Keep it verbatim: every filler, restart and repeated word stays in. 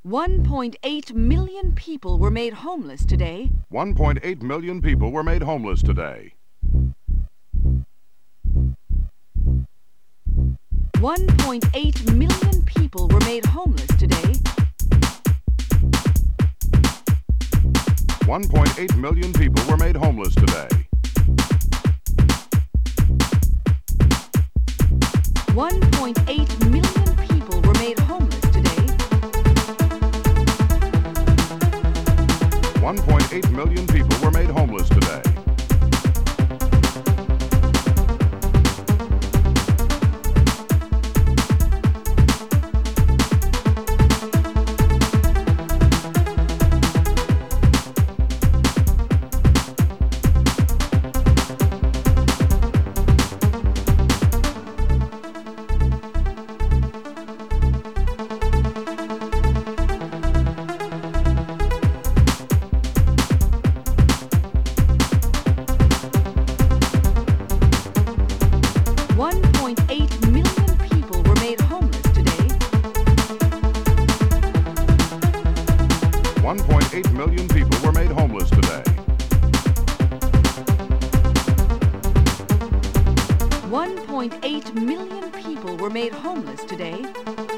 one point eight million people were made homeless today. one point eight million people were made homeless today. one point eight million people were made homeless today. one point eight million people were made homeless today. one point eight million people were made homeless today. one point eight million people were made homeless today. one point eight million people were made homeless today. one point eight million people were made homeless today. one point eight million people were made homeless today.